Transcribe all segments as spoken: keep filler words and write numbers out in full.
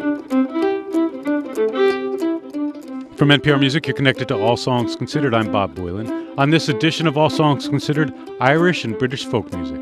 From N P R Music, you're connected to All Songs Considered. I'm Bob Boylan. On this edition of All Songs Considered, Irish and British folk music.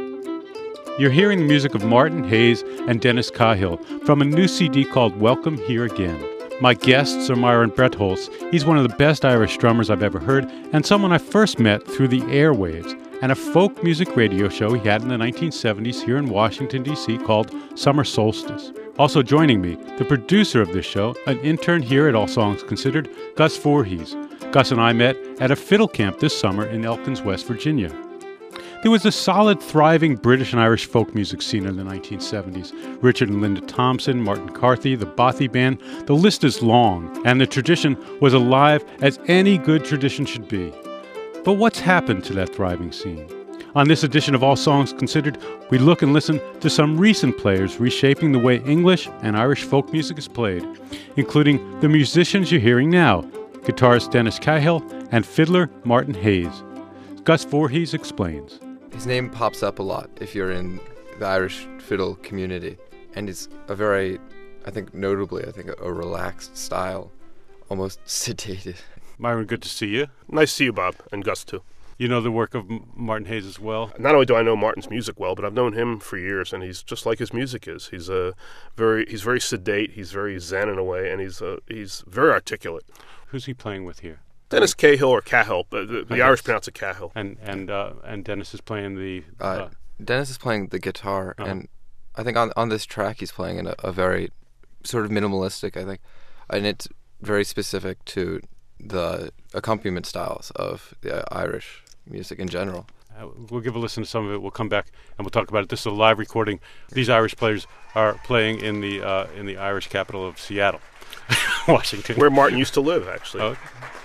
You're hearing the music of Martin Hayes and Dennis Cahill from a new C D called Welcome Here Again. My guests are Myron Bretholz. He's one of the best Irish drummers I've ever heard, and someone I first met through the airwaves and a folk music radio show he had in the nineteen seventies here in Washington, D C called Summer Solstice. Also joining me, the producer of this show, an intern here at All Songs Considered, Gus Voorhees. Gus and I met at a fiddle camp this summer in Elkins, West Virginia. There was a solid, thriving British and Irish folk music scene in the nineteen seventies. Richard and Linda Thompson, Martin Carthy, the Bothy Band, the list is long, and the tradition was alive as any good tradition should be. But what's happened to that thriving scene? On this edition of All Songs Considered, we look and listen to some recent players reshaping the way English and Irish folk music is played, including the musicians you're hearing now, guitarist Dennis Cahill and fiddler Martin Hayes. Gus Voorhees explains. His name pops up a lot if you're in the Irish fiddle community, and it's a very, I think notably, I think a, a relaxed style, almost sedated. Myron, good to see you. Nice to see you, Bob, and Gus too. You know the work of M- Martin Hayes as well? Not only do I know Martin's music well, but I've known him for years, and he's just like his music is. He's a very he's very sedate, he's very zen in a way, and he's uh, he's very articulate. Who's he playing with here? Dennis Cahill or Cahill, but the, the Irish pronounce it Cahill. And and uh, and Dennis is playing the... Uh, uh, Dennis is playing the guitar, uh-huh. and I think on on this track he's playing in a, a very sort of minimalistic, I think, and it's very specific to the accompaniment styles of the Irish music in general. Uh, we'll give a listen to some of it. We'll come back and we'll talk about it. This is a live recording. These Irish players are playing in the uh, in the Irish capital of Seattle, Washington, where Martin used to live, actually. Oh.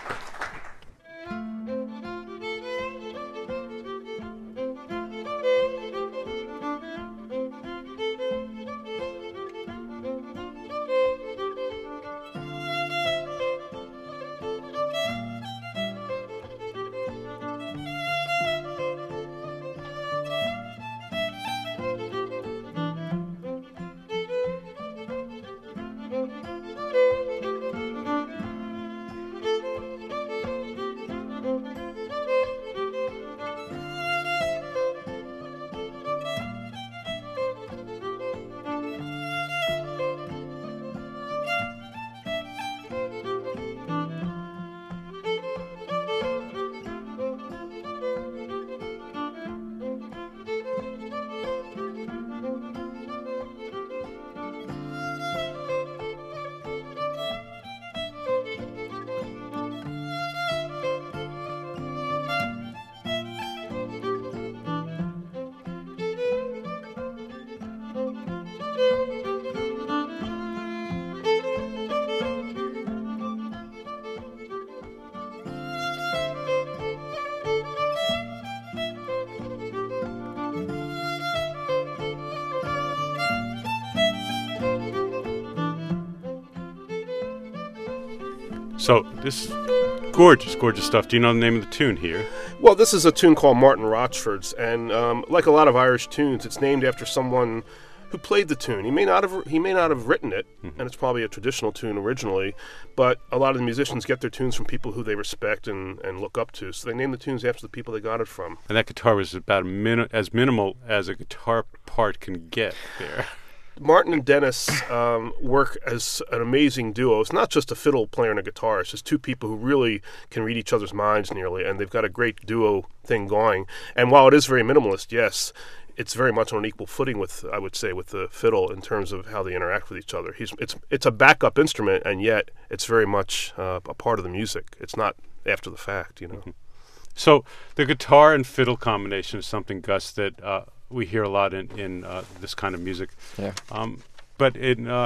So, this gorgeous, gorgeous stuff. Do you know the name of the tune here? Well, this is a tune called Martin Rochford's, and um, like a lot of Irish tunes, it's named after someone who played the tune. He may not have he may not have written it, mm-hmm. and it's probably a traditional tune originally, but a lot of the musicians get their tunes from people who they respect and, and look up to, so they name the tunes after the people they got it from. And that guitar was about min- as minimal as a guitar part can get there. Martin and Dennis um, work as an amazing duo. It's not just a fiddle player and a guitarist. It's just two people who really can read each other's minds nearly, and they've got a great duo thing going. And while it is very minimalist, yes, it's very much on an equal footing with, I would say, with the fiddle in terms of how they interact with each other. He's it's it's a backup instrument, and yet it's very much uh, a part of the music. It's not after the fact, you know. Mm-hmm. So the guitar and fiddle combination is something, Gus, that uh, we hear a lot in, in uh, this kind of music. Yeah. Um, but in, uh,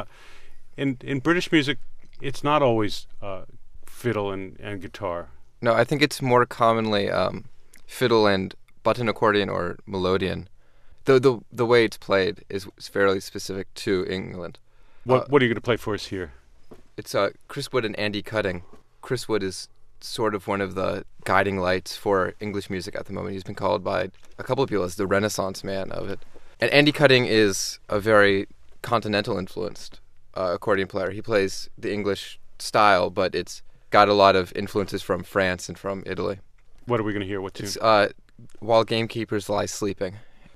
in in British music, it's not always uh, fiddle and, and guitar. No, I think it's more commonly um, fiddle and button accordion or melodeon. The the the way it's played is fairly specific to England. What uh, what are you going to play for us here? It's uh, Chris Wood and Andy Cutting. Chris Wood is sort of one of the guiding lights for English music at the moment. He's been called by a couple of people as the Renaissance man of it. And Andy Cutting is a very continental influenced uh, accordion player. He plays the English style, but it's got a lot of influences from France and from Italy. What are we going to hear? What tune? It's uh, While Gamekeepers Lie Sleeping.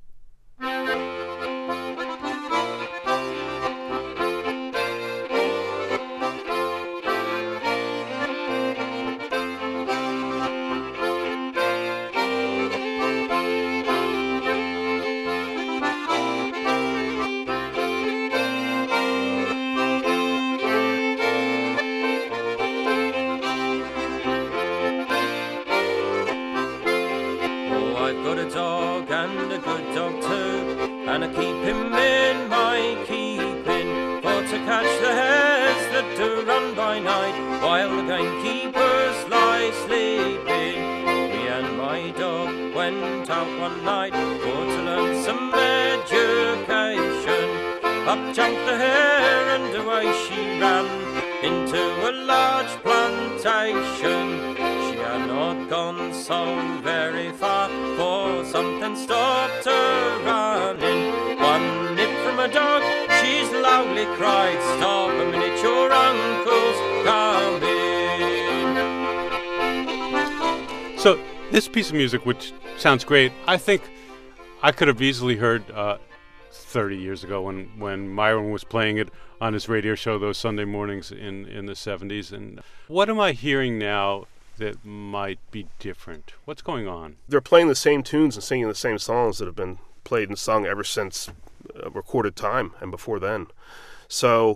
And I keep him in my keeping, for to catch the hares that do run by night, while the gamekeepers lie sleeping. Me and my dog went out one night for to learn some education. Up jumped the hare and away she ran into a large plantation. She had not gone so very far, for something stopped her running. One nip from a dog, she's loudly cried, "Stop a minute, your uncle's coming." So this piece of music, which sounds great, I think I could have easily heard uh, thirty years ago when, when Myron was playing it on his radio show those Sunday mornings in, in the seventies. And what am I hearing now that might be different? What's going on? They're playing the same tunes and singing the same songs that have been played and sung ever since uh, recorded time and before then. So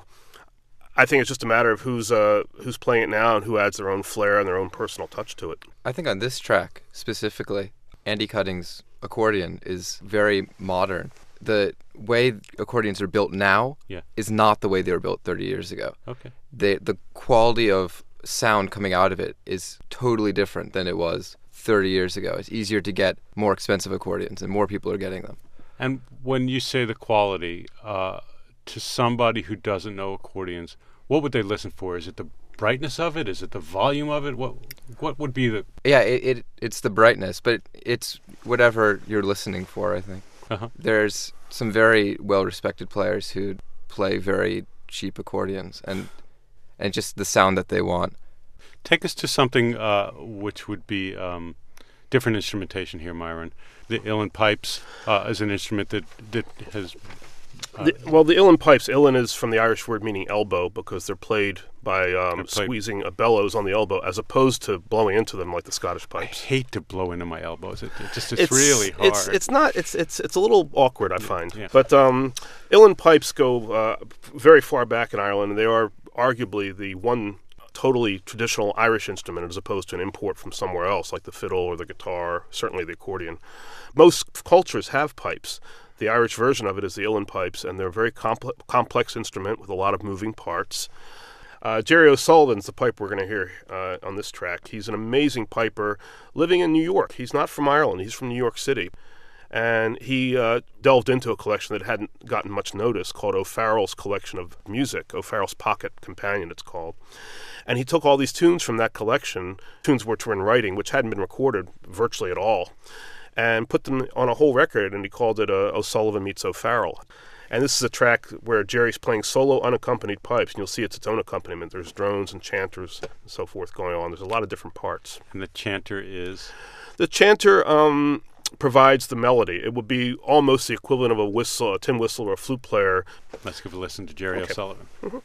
I think it's just a matter of who's uh, who's playing it now and who adds their own flair and their own personal touch to it. I think on this track specifically, Andy Cutting's accordion is very modern. The way accordions are built now yeah. is not the way they were built thirty years ago. Okay. They, the quality of sound coming out of it is totally different than it was thirty years ago. It's easier to get more expensive accordions, and more people are getting them. And when you say the quality, uh, to somebody who doesn't know accordions, what would they listen for? Is it the brightness of it? Is it the volume of it? What what would be the... Yeah, it, it it's the brightness, but it's whatever you're listening for, I think. Uh-huh. There's some very well-respected players who play very cheap accordions, and and just the sound that they want. Take us to something uh, which would be um, different instrumentation here, Myron. The uilleann pipes uh, is an instrument that, that has... Uh, the, well, the uilleann pipes, uilleann is from the Irish word meaning elbow, because they're played by um, played. squeezing a bellows on the elbow, as opposed to blowing into them like the Scottish I pipes. hate to blow into my elbows. It, it just it's, really hard. It's it's not it's it's it's a little awkward, I find. Yeah. But um, uilleann pipes go uh, very far back in Ireland, and they are arguably the one totally traditional Irish instrument, as opposed to an import from somewhere else, like the fiddle or the guitar, certainly the accordion. Most cultures have pipes. The Irish version of it is the uilleann pipes, and they're a very compl- complex instrument with a lot of moving parts. Uh, Jerry O'Sullivan's the pipe we're going to hear uh, on this track. He's an amazing piper living in New York. He's not from Ireland. He's from New York City. And he uh, delved into a collection that hadn't gotten much notice called O'Farrell's Collection of Music, O'Farrell's Pocket Companion it's called. And he took all these tunes from that collection, tunes which were in writing, which hadn't been recorded virtually at all, and put them on a whole record, and he called it uh, O'Sullivan Meets O'Farrell. And this is a track where Jerry's playing solo unaccompanied pipes, and you'll see it's its own accompaniment. There's drones and chanters and so forth going on. There's a lot of different parts. And the chanter is? The chanter um, provides the melody. It would be almost the equivalent of a whistle, a tin whistle, or a flute player. Let's give a listen to Jerry okay. O'Sullivan. Mm-hmm.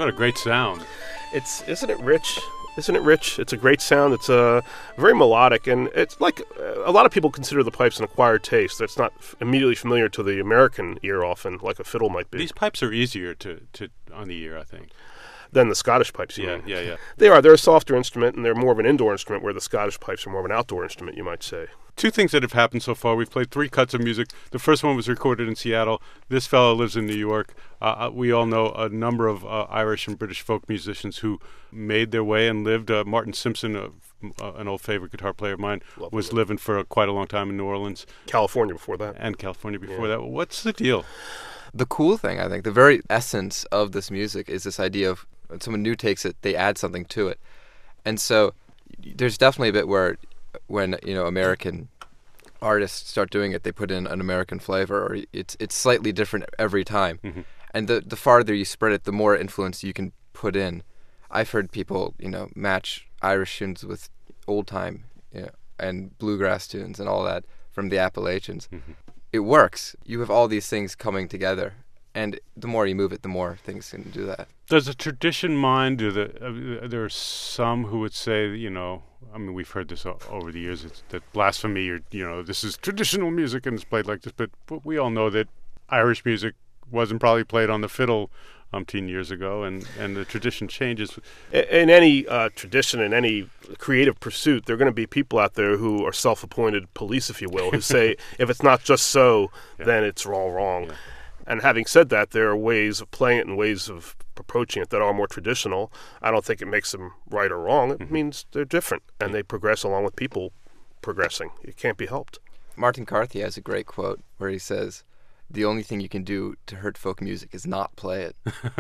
What a great sound. It's isn't it rich? Isn't it rich? It's a great sound. It's uh, very melodic, and it's like uh, a lot of people consider the pipes an acquired taste. That's not f- immediately familiar to the American ear, often like a fiddle might be. These pipes are easier to, to on the ear, I think. Than the Scottish pipes. You Yeah, mean. yeah, yeah. They are. They're a softer instrument, and they're more of an indoor instrument, where the Scottish pipes are more of an outdoor instrument, you might say. Two things that have happened so far. We've played three cuts of music. The first one was recorded in Seattle. This fellow lives in New York. Uh, we all know a number of uh, Irish and British folk musicians who made their way and lived. Uh, Martin Simpson, uh, uh, an old favorite guitar player of mine, Love was him. living for uh, quite a long time in New Orleans. California before that. And California before Yeah. that. What's the deal? The cool thing, I think, the very essence of this music is this idea of when someone new takes it, they add something to it. And so there's definitely a bit where when, you know, American artists start doing it, they put in an American flavor, or it's it's slightly different every time. Mm-hmm. And the the farther you spread it, the more influence you can put in. I've heard people, you know, match Irish tunes with old time, you know, and bluegrass tunes and all that from the Appalachians. Mm-hmm. It works. You have all these things coming together, and the more you move it, the more things can do that. Does the tradition mind? Do the uh, there are some who would say, you know, I mean, we've heard this o- over the years, it's, that blasphemy, or you know, this is traditional music and it's played like this. But, but we all know that Irish music wasn't probably played on the fiddle umpteen years ago, and, and the tradition changes. In any uh, tradition, in any creative pursuit, there are going to be people out there who are self-appointed police, if you will, who say, if it's not just so, Yeah. then it's all wrong. Yeah. And having said that, there are ways of playing it and ways of approaching it that are more traditional. I don't think it makes them right or wrong. It Mm-hmm. means they're different, and they progress along with people progressing. It can't be helped. Martin Carthy has a great quote where he says, "The only thing you can do to hurt folk music is not play it."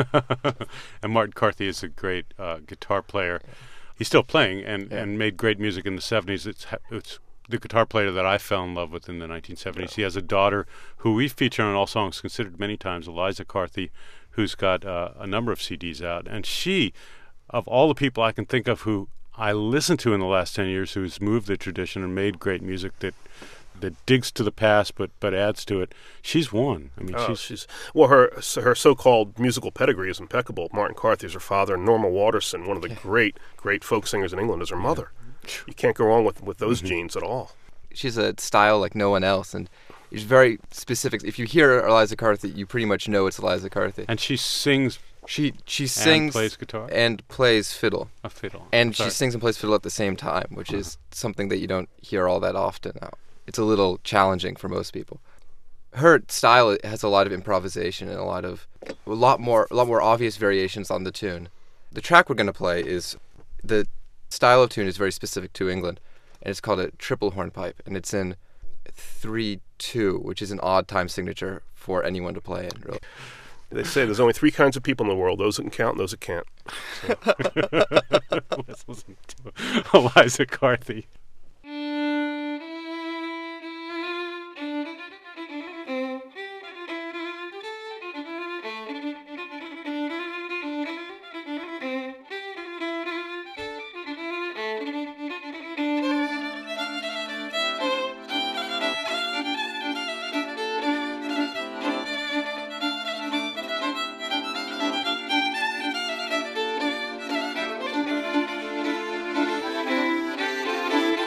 And Martin Carthy is a great uh, guitar player. He's still playing and, Yeah. and made great music in the seventies. It's ha- it's the guitar player that I fell in love with in the nineteen seventies. Yeah. He has a daughter who we feature on All Songs Considered many times, Eliza Carthy, who's got uh, a number of C Ds out. And she, of all the people I can think of who I listened to in the last ten years, who's moved the tradition and made great music that that digs to the past but but adds to it, she's one. I mean, Oh, she's, she's well. Her her so-called musical pedigree is impeccable. Martin Carthy is her father, and Norma Waterson, one of the great great folk singers in England, is her mother. You can't go wrong with with those Mm-hmm. genes at all. She's a style like no one else, and it's very specific. If you hear Eliza Carthy, you pretty much know it's Eliza Carthy. and she sings She she and sings plays guitar, and plays fiddle, a fiddle, and Sorry. she sings and plays fiddle at the same time, which is something that you don't hear all that often now. It's a little challenging for most people. Her style has a lot of improvisation and a lot of a lot more a lot more obvious variations on the tune. The track we're going to play is the style of tune is very specific to England, and it's called a triple hornpipe, and it's in three two, which is an odd time signature for anyone to play in. Really. They say there's only three kinds of people in the world: those that can count and those that can't. Let's listen to Eliza Carthy. Thank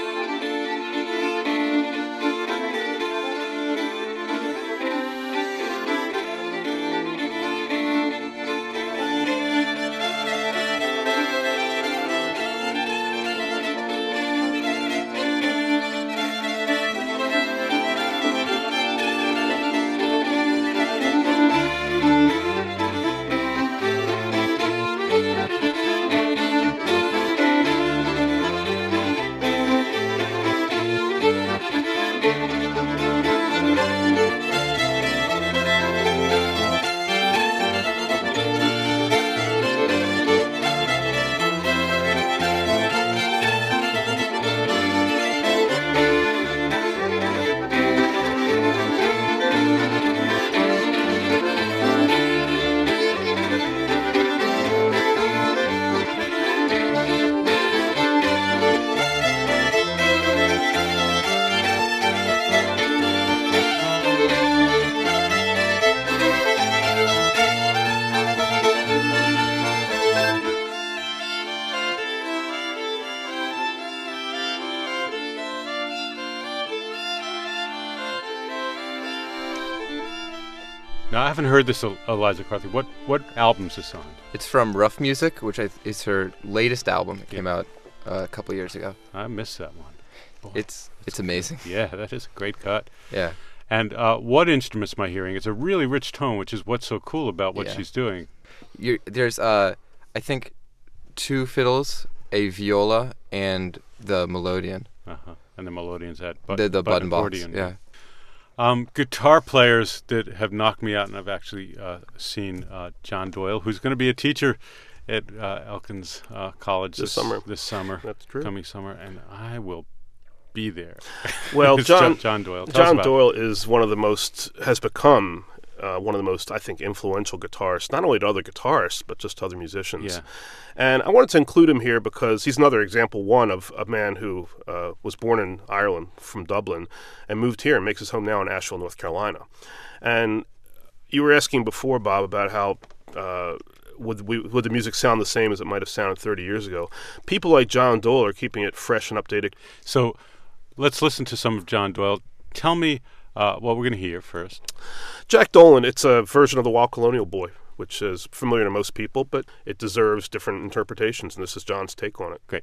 Now, I haven't heard this El- Eliza Carthy. What what album's this on? It's from Rough Music, which I th- is her latest album. It Yeah. came out uh, a couple years ago. I missed that one. Boy, It's it's amazing. yeah, that is a great cut. Yeah. And uh, what instruments am I hearing? It's a really rich tone, which is what's so cool about what Yeah. she's doing. You're, there's uh, I think two fiddles, a viola, and the melodeon. Uh-huh. And the melodeon's that but, the the button box. accordion. Yeah. Um, guitar players that have knocked me out, and I've actually uh, seen uh, John Doyle, who's going to be a teacher at uh, Elkins uh, College This summer. This summer, That's true. coming summer, and I will be there. Well, It's John, John Doyle. Tell us John about it. Doyle is one of the most, has become uh, one of the most, I think, influential guitarists, not only to other guitarists, but just to other musicians. Yeah. And I wanted to include him here because he's another example, one, of a man who uh, was born in Ireland from Dublin and moved here and makes his home now in Asheville, North Carolina. And you were asking before, Bob, about how uh, would, we, would the music sound the same as it might have sounded thirty years ago. People like John Doyle are keeping it fresh and updated. So let's listen to some of John Doyle. Tell me uh, what we're going to hear first. Jack Dolan, it's a version of the Wild Colonial Boy, which is familiar to most people, but it deserves different interpretations, and this is John's take on it. Great.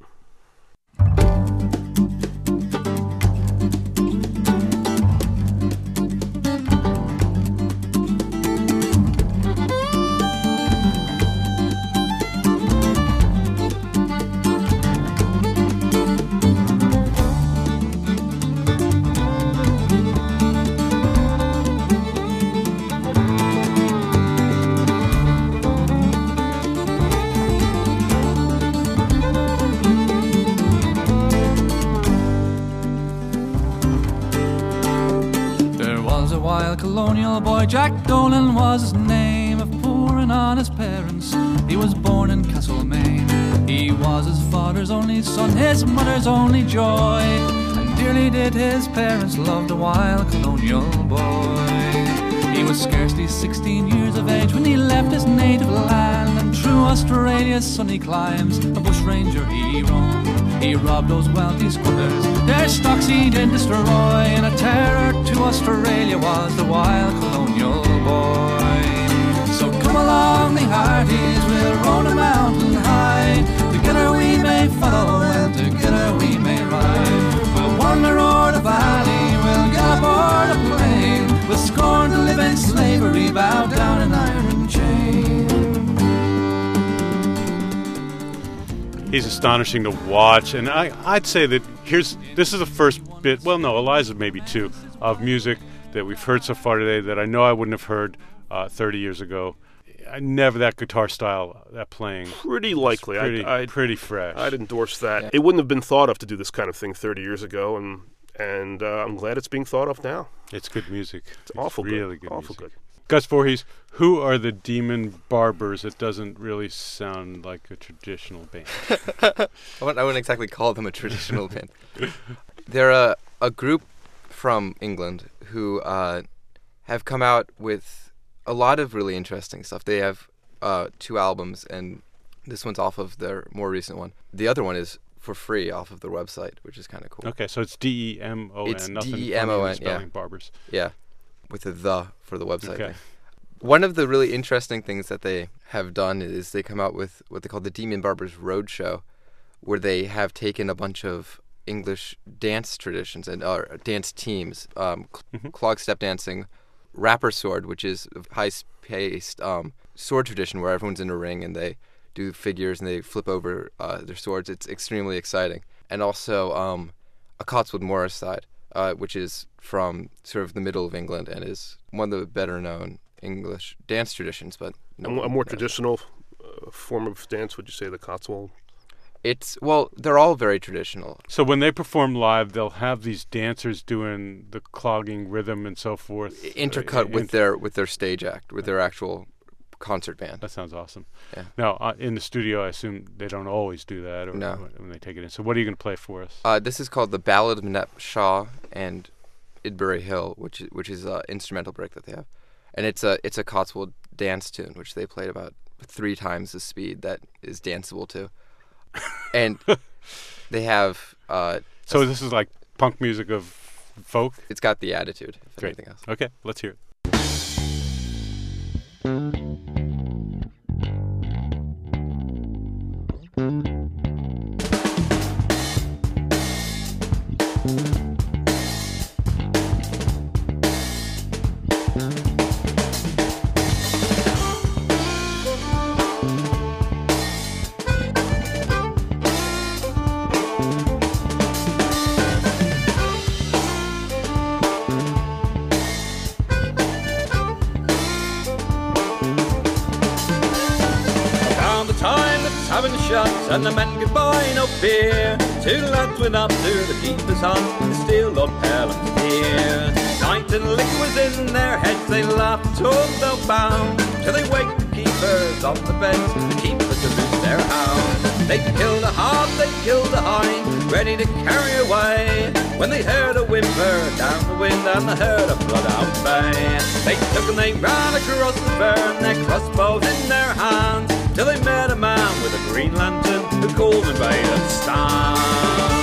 There was a wild colonial boy, Jack Dolan was his name, of poor and honest parents. He was born in Castlemaine. He was his father's only son, his mother's only joy, and dearly did his parents love the wild colonial boy. He was scarcely sixteen years of age when he left his native land, and through Australia's sunny climes a bushranger he roamed. He robbed those wealthy squatters, their stocks he did destroy, and a terror to Australia was the wild colonial boy. So come along, me hearties, we'll roll the mountain high. Together we may follow, and together we may ride. We'll wander o'er the valley, we'll get aboard a plane. We'll scorn to live in slavery, bow down in iron chain. He's astonishing to watch, and I, I'd say that here's this is the first bit, well, no, Eliza maybe too, of music that we've heard so far today that I know I wouldn't have heard uh, thirty years ago. I never that guitar style, that playing. Pretty likely. Pretty, I'd, I'd, pretty fresh. I'd endorse that. Yeah. It wouldn't have been thought of to do this kind of thing thirty years ago, and and uh, I'm glad it's being thought of now. It's good music. It's, awful really good. good Awful music. good. Gus Voorhees, who are the Demon Barbers? It doesn't really sound like a traditional band. I wouldn't, I wouldn't exactly call them a traditional band. They're a, a group from England who uh, have come out with a lot of really interesting stuff. They have uh, two albums, and this one's off of their more recent one. The other one is for free off of their website, which is kind of cool. Okay, so it's D E M O N. It's nothing D E M O N, funny in spelling yeah. Barbers. Yeah, with a the for the website. Okay. One of the really interesting things that they have done is they come out with what they call the Demon Barbers Roadshow, where they have taken a bunch of English dance traditions and uh, dance teams, um, cl- Mhm. clog step dancing, rapper sword, which is a high-paced um, sword tradition where everyone's in a ring and they do figures and they flip over uh, their swords. It's extremely exciting. And also um, a Cotswold Morris side, uh, which is from sort of the middle of England and is one of the better-known English dance traditions. But no A, mo- a one more knows. traditional uh, form of dance, would you say, the Cotswold? It's well, they're all very traditional. So when they perform live, they'll have these dancers doing the clogging rhythm and so forth. Intercut uh, with int- their with their stage act, with their actual concert band. That sounds awesome. Yeah. Now, uh, in the studio, I assume they don't always do that, or No. when they take it in. So what are you going to play for us? Uh, this is called the Ballad of Nep Shaw and Idbury Hill, which is, which is an instrumental break that they have, and it's a it's a Cotswold dance tune, which they played about three times the speed that is danceable to, and they have uh, So this is like punk music of folk? it's got the attitude, if Great. anything else. Okay, let's hear it. Having shots and the men could buy no beer. Two lads went up to the keeper's hut to steal Lord Pelham's deer. Night and liquor was in their heads, they laughed, told no bound, till they waked the keepers off the beds, the keepers to lose their hound. They killed a hart, they killed a hind, ready to carry away, when they heard a whimper down the wind and they heard a blood-out bay. They took and they ran across the burn, their crossbows in their hands, till they met a man with a green lantern who called and bade them stand.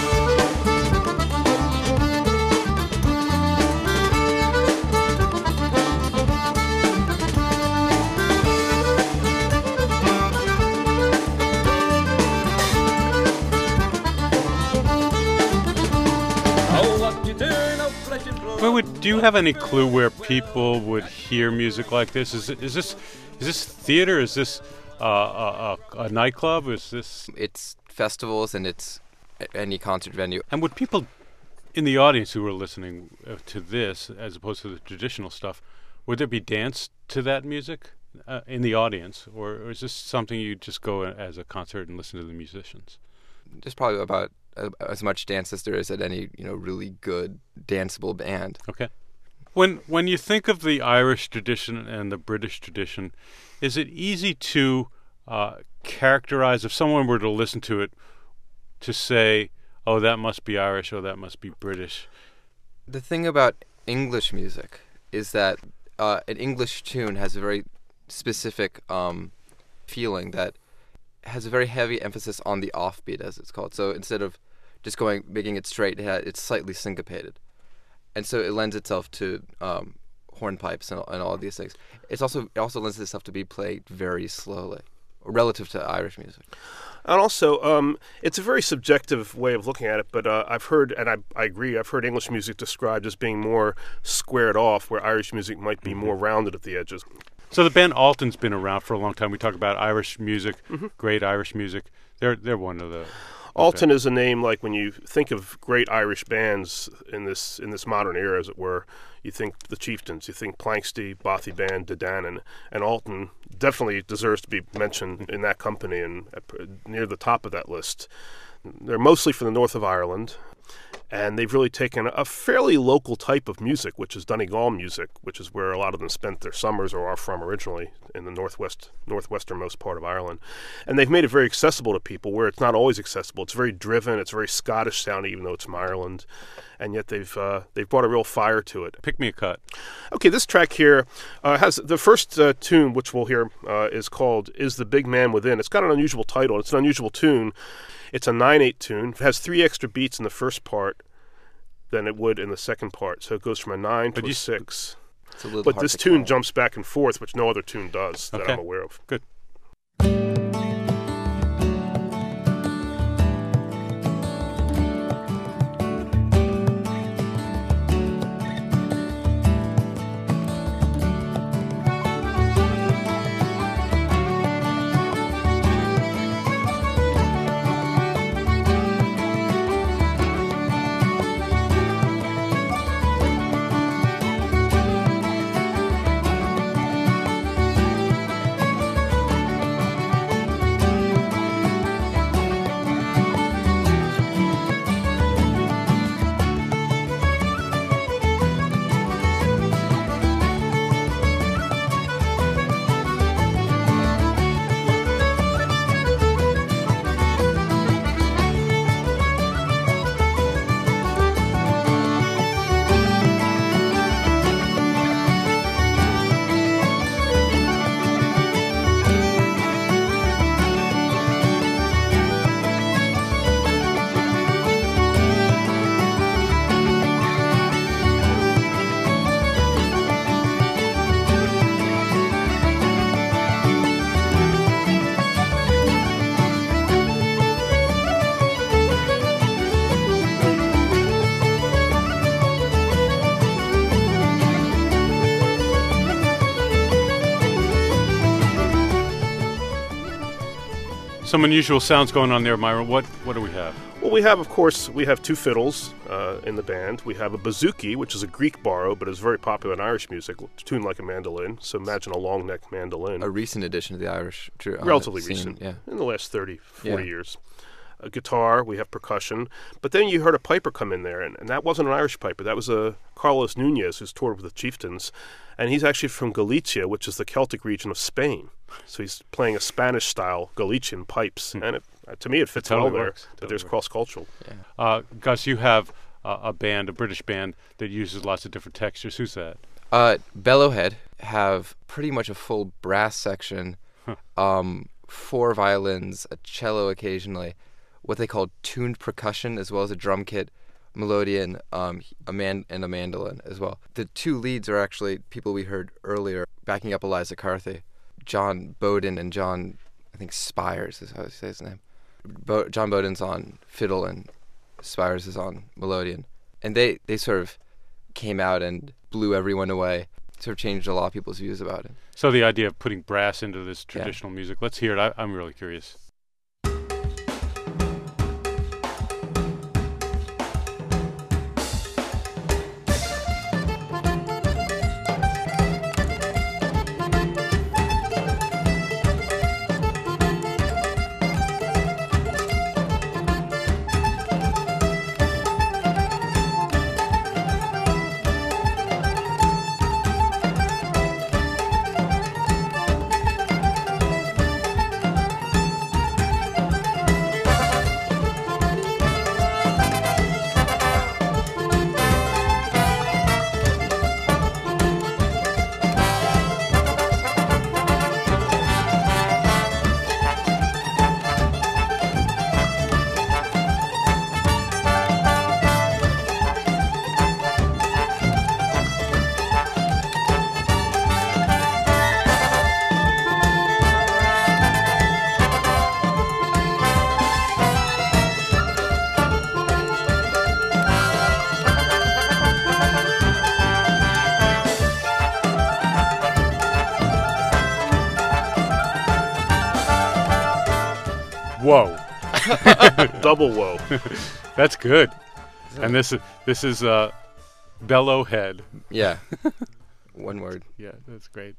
Oh, what you do, no flesh and blood. Well, would, do you have any clue where people would hear music like this? Is, it, is this is this theater? Is this Uh, a, a, a nightclub? Is this? It's festivals and it's any concert venue. And would people in the audience who were listening uh, to this, as opposed to the traditional stuff, would there be dance to that music uh, in the audience, or, or is this something you just go as a concert and listen to the musicians? There's probably about uh, as much dance as there is at any you know really good danceable band. Okay. When when you think of the Irish tradition and the British tradition, is it easy to uh, characterize, if someone were to listen to it, to say, oh, that must be Irish or that must be British? The thing about English music is that uh, an English tune has a very specific um, feeling that has a very heavy emphasis on the offbeat, as it's called. So instead of just going, making it straight, it's slightly syncopated. And so it lends itself to um, hornpipes and, and all of these things. It's also it also lends itself to be played very slowly, relative to Irish music. And also, um, it's a very subjective way of looking at it, but uh, I've heard, and I, I agree, I've heard English music described as being more squared off, where Irish music might be mm-hmm. more rounded at the edges. So the band Alton's been around for a long time. We talk about Irish music, mm-hmm. great Irish music. They're they're one of the... Alton is a name like when you think of great Irish bands in this in this modern era, as it were. You think the Chieftains, you think Planxty, Bothy Band, Dedanan, and Alton definitely deserves to be mentioned in that company and near the top of that list. They're mostly from the north of Ireland, and they've really taken a fairly local type of music, which is Donegal music, which is where a lot of them spent their summers or are from originally, in the northwest, northwesternmost part of Ireland. And they've made it very accessible to people, where it's not always accessible. It's very driven, it's very Scottish sounding, even though it's from Ireland. And yet they've uh, they've brought a real fire to it. Pick me a cut. Okay, this track here uh, has the first uh, tune, which we'll hear, uh, is called "Is the Big Man Within." It's got an unusual title. It's an unusual tune. It's a nine eight tune. It has three extra beats in the first part than it would in the second part. So it goes from a nine but to a six. It's a little but hard this to tune count. jumps back and forth, which no other tune does that okay. I'm aware of. Good. Some unusual sounds going on there, Myron. What what do we have? Well, we have, of course, we have two fiddles uh, in the band. We have a bouzouki, which is a Greek borrow, but is very popular in Irish music, tuned like a mandolin. So imagine a long-necked mandolin. A recent addition to the Irish tr- uh, Relatively scene, recent, yeah. in the last thirty, forty Yeah. years. A guitar, we have percussion. But then you heard a piper come in there, and, and that wasn't an Irish piper. That was a Carlos Nunez, who's toured with the Chieftains. And he's actually from Galicia, which is the Celtic region of Spain. So he's playing a Spanish-style Galician pipes. Hmm. And it, uh, to me, it fits It totally well there, works. that Totally there's works. cross-cultural. Uh, Gus, you have uh, a band, a British band, that uses lots of different textures. Who's that? Uh, Bellowhead have pretty much a full brass section, Huh. um, four violins, a cello occasionally, what they call tuned percussion, as well as a drum kit, melodeon, um, a man and a mandolin as well. The two leads are actually people we heard earlier, backing up Eliza Carthy. John Bowden and John, I think Spires is how he says his name. Bo- John Bowden's on fiddle and Spires is on melodeon. And they, they sort of came out and blew everyone away, sort of changed a lot of people's views about it. So the idea of putting brass into this Yeah. traditional music. Let's hear it. I, I'm really curious. Whoa. Double whoa. That's good. And this is this is uh, Bellowhead. Yeah. One word. Yeah, that's great.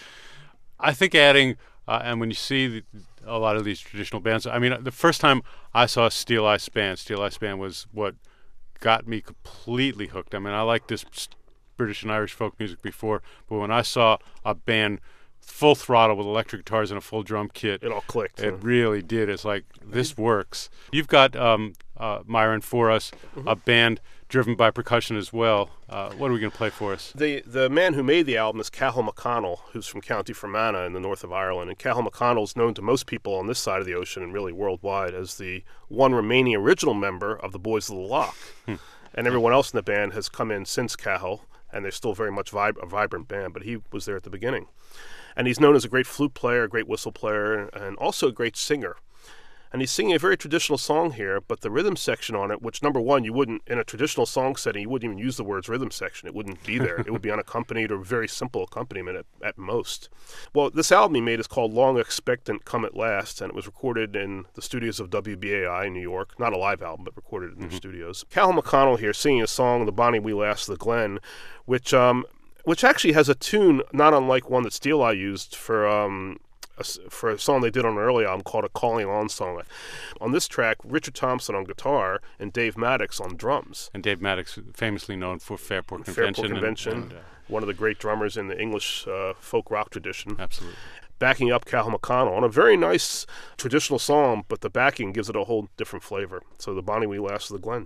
I think adding, uh, and when you see the, a lot of these traditional bands, I mean, the first time I saw Steel Eye Span, Steel Eye Span was what got me completely hooked. I mean, I liked this British and Irish folk music before, but when I saw a band full throttle with electric guitars and a full drum kit, It all clicked. it huh? really did. It's like, this works. You've got, um, uh, Myron, for us, a band driven by percussion as well. Uh, what are we going to play for us? The the man who made the album is Cathal McConnell, who's from County Fermanagh in the north of Ireland. And Cathal McConnell is known to most people on this side of the ocean and really worldwide as the one remaining original member of the Boys of the Loch. And everyone else in the band has come in since Cathal, and they're still very much vib- a vibrant band, but he was there at the beginning. And he's known as a great flute player, a great whistle player, and also a great singer. And he's singing a very traditional song here, but the rhythm section on it, which, number one, you wouldn't, in a traditional song setting, you wouldn't even use the words rhythm section. It wouldn't be there. It would be unaccompanied or very simple accompaniment at, at most. Well, this album he made is called Long Expectant Come at Last, and it was recorded in the studios of W B A I in New York. Not a live album, but recorded in their studios. Cathal McConnell here singing a song, The Bonnie We Lass the Glen, which um, which actually has a tune not unlike one that Steel Eye used for... Um, A, s- for a song they did on an early album called A Calling On Song. On this track, Richard Thompson on guitar and Dave Maddox on drums. And Dave Maddox, famously known for Fairport Convention. Fairport and- Convention, and, uh, one of the great drummers in the English uh, folk rock tradition. absolutely. Backing up Cathal McConnell on a very nice traditional song, but the backing gives it a whole different flavor. So The Bonnie We Lass the Glen.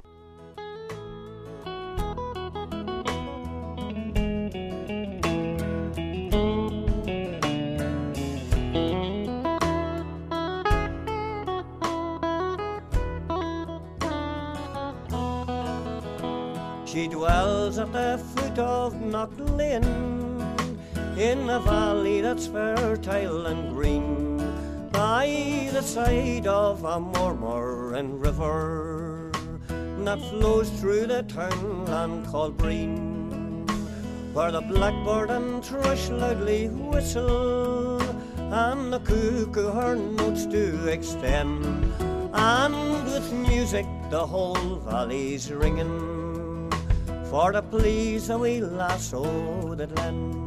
She dwells at the foot of Knocklin, in a valley that's fertile and green, by the side of a murmuring river that flows through the townland called Breen, where the blackbird and thrush loudly whistle and the cuckoo her notes do extend, and with music the whole valley's ringing, for to please the wee lass o' the glen.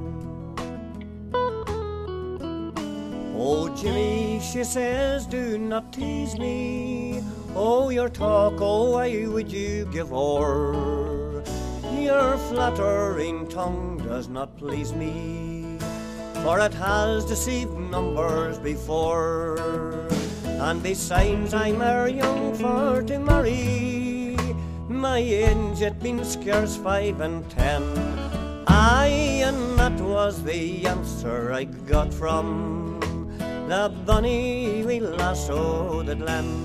Oh, Jimmy, she says, do not tease me. Oh, your talk, oh, why would you give o'er? Your flattering tongue does not please me, for it has deceived numbers before. And besides, I'm e'er young for to marry, my age it been scarce five and ten. Aye, and that was the answer I got from the bonny wee lass o' the glen.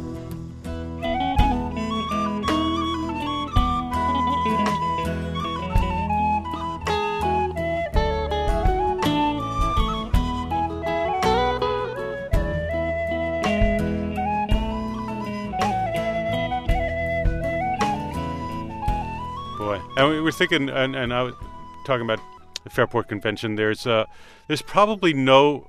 Boy, and we were thinking, and, and I was talking about the Fairport Convention. There's uh, there's probably no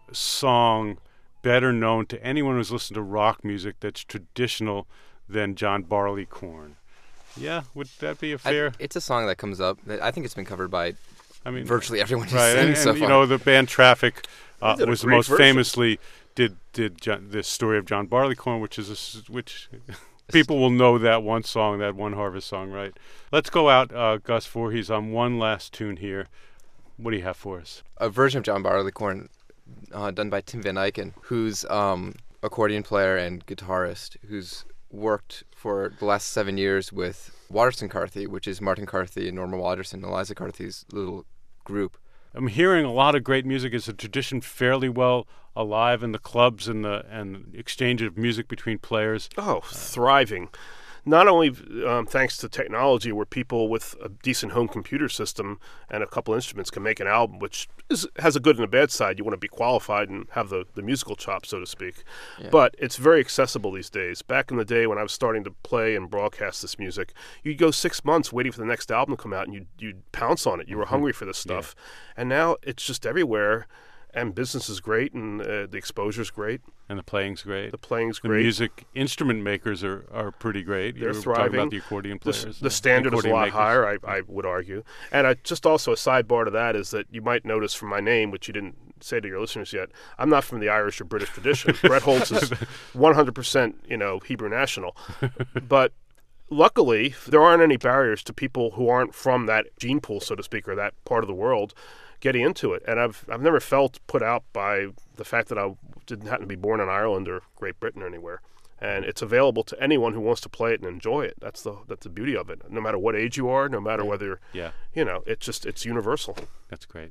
song better known to anyone who's listened to rock music that's traditional than John Barleycorn. Yeah, would that be a fair? I, it's a song that comes up. I think it's been covered by I mean, virtually everyone who's right, sings and, so and, far. You know, the band Traffic uh, They did a was the great most version. famously did did John, this story of John Barleycorn, which is a s which people will know that one song, that one Harvest song, right? Let's go out, uh, Gus Voorhees, on one last tune here. What do you have for us? A version of John Barleycorn uh, done by Tim Van Eycken, who's um accordion player and guitarist, who's worked for the last seven years with Waterston Carthy, which is Martin Carthy and Norma Waterston, Eliza Carthy's little group. I'm hearing a lot of great music. Is a tradition fairly well alive in the clubs and the and exchange of music between players? Oh, thriving. Not only um, thanks to technology, where people with a decent home computer system and a couple instruments can make an album, which is, has a good and a bad side. You want to be qualified and have the, the musical chops, so to speak. Yeah. But it's very accessible these days. Back in the day when I was starting to play and broadcast this music, you'd go six months waiting for the next album to come out, and you'd, you'd pounce on it. You were hungry for this stuff. Yeah. And now it's just everywhere. And business is great, and uh, the exposure's great. And the playing's great. The playing's the great. music instrument makers are, are pretty great. They're you were thriving. Talking about the accordion players. The, the standard is a lot makers. higher, I, I would argue. And I, just also a sidebar to that is that you might notice from my name, which you didn't say to your listeners yet, I'm not from the Irish or British tradition. Brett Holtz is one hundred percent, you know, Hebrew national. But luckily, there aren't any barriers to people who aren't from that gene pool, so to speak, or that part of the world getting into it. And I've I've never felt put out by the fact that I didn't happen to be born in Ireland or Great Britain or anywhere. And it's available to anyone who wants to play it and enjoy it. That's the that's the beauty of it. No matter what age you are, no matter whether yeah. you know, it's just it's universal. That's great.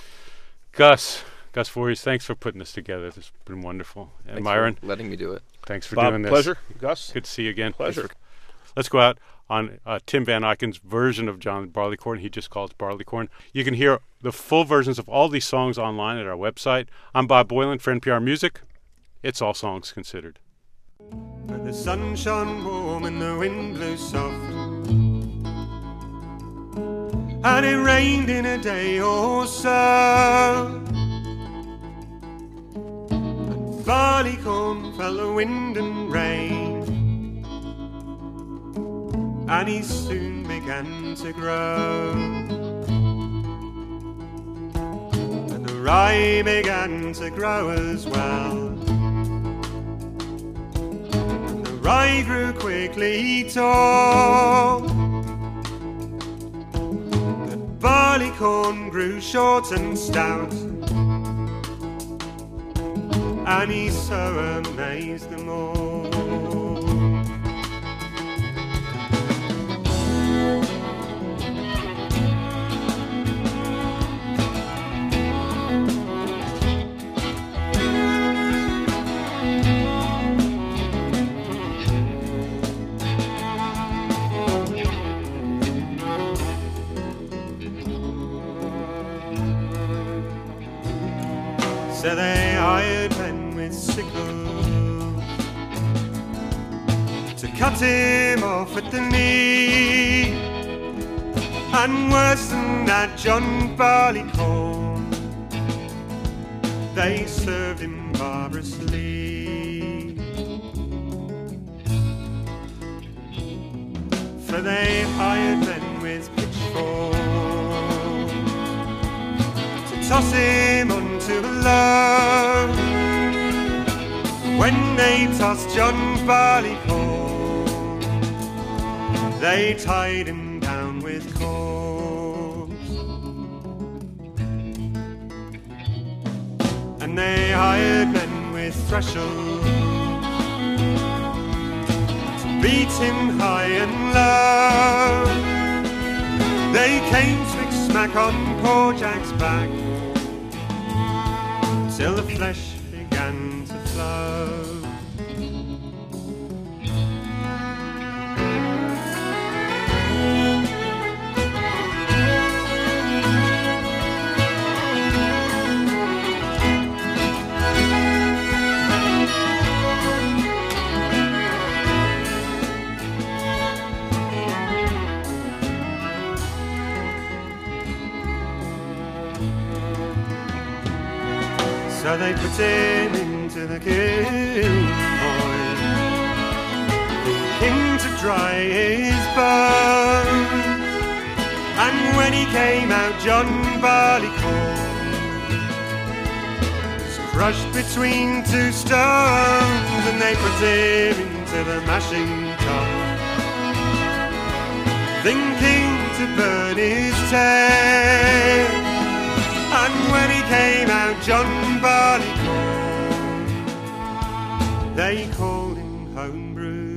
Gus, Gus Voorhees, thanks for putting this together. This has been wonderful. And Thanks Myron, for letting me do it. thanks for Bob, doing this. pleasure. Gus, good to see you again. pleasure. Let's go out on uh, Tim Van Eycken's version of John Barleycorn. He just calls it Barleycorn. You can hear the full versions of all these songs online at our website. I'm Bob Boylan for N P R Music. It's All Songs Considered. But the sun shone warm and the wind blew soft, and it rained in a day or so. And barleycorn fell the wind and rain, and he soon began to grow. And the rye began to grow as well. And the rye grew quickly tall. The barleycorn grew short and stout, and he so amazed them all. So they hired men with sickles to cut him off at the knee. And worse than that, John Barleycorn, they served him barbarously. For they hired men with pitchforks to toss him onto the load. When they tossed John Barleycorn, they tied him down with cords. And they hired men with thresholds to beat him high and low. They came smack smack on poor Jack's back till the flesh began to flow. So they put him into the Gilboy, king to dry his bones. And when he came out, John Barleycorn was crushed between two stones. And they put him into the mashing tub, thinking to burn his tail. And when he came out, John Barleycorn, they called him Homebrew.